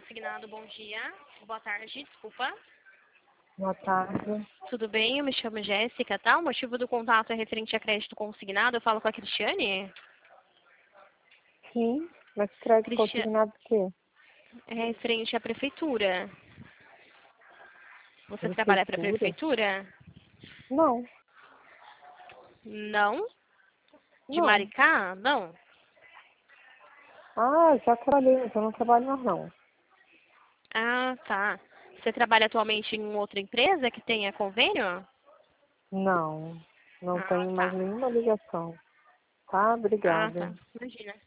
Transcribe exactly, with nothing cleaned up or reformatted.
Consignado, bom dia. Boa tarde, desculpa. Boa tarde. Tudo bem? Eu me chamo Jéssica, tá? O motivo do contato é referente a crédito consignado. Eu falo com a Cristiane? Sim, mas crédito Cristiane, consignado do quê? é referente à prefeitura. Você trabalha para a Prefeitura? prefeitura? Não, Não? De não. Maricá? Não? Ah, já trabalhei, mas eu não trabalho mais não. Ah, tá. Você trabalha atualmente em outra empresa que tenha convênio? Não, não Ah, tenho mais tá. nenhuma ligação. Tá? Ah, tá. Obrigada. Imagina.